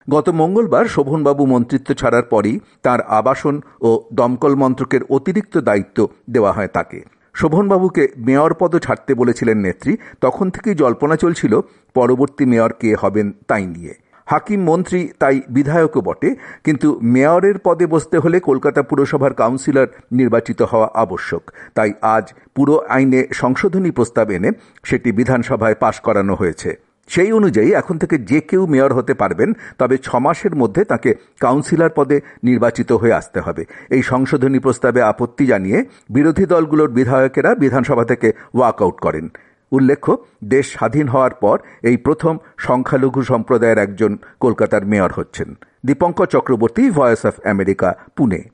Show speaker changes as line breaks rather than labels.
গত মঙ্গলবার শোভনবাবু মন্ত্রিত্ব ছাড়ার পরই তাঁর আবাসন ও দমকল মন্ত্রকের অতিরিক্ত দায়িত্ব দেওয়া হয় তাকে। শোভনবাবুকে মেয়র পদও ছাড়তে বলেছিলেন নেত্রী। তখন থেকেই জল্পনা চলছিল পরবর্তী মেয়র কে হবেন তাই নিয়ে। হাকিম মন্ত্রী তাই বিধায়কও বটে, কিন্তু মেয়রের পদে বসতে হলে কলকাতা পুরসভার কাউন্সিলর নির্বাচিত হওয়া আবশ্যক। তাই আজ পুরো আইনে সংশোধনী প্রস্তাব এনে সেটি বিধানসভায় পাশ করানো হয়েছে। সেই অনুযায়ী এখন থেকে যে কেউ মেয়র হতে পারবেন, তবে 6 মাসের মধ্যে তাকে কাউন্সিলর পদে নির্বাচিত হয়ে আসতে হবে। এই সংশোধনী প্রস্তাবে আপত্তি জানিয়ে বিরোধী দলগুলোর বিধায়কেরা বিধানসভা থেকে ওয়াকআউট করেন। উল্লেখ্য, দেশ স্বাধীন হওয়ার পর এই প্রথম সংখ্যালঘু সম্প্রদায়ের একজন কলকাতার মেয়র হচ্ছেন। Dipankar Chakraborty, voice of America, Pune.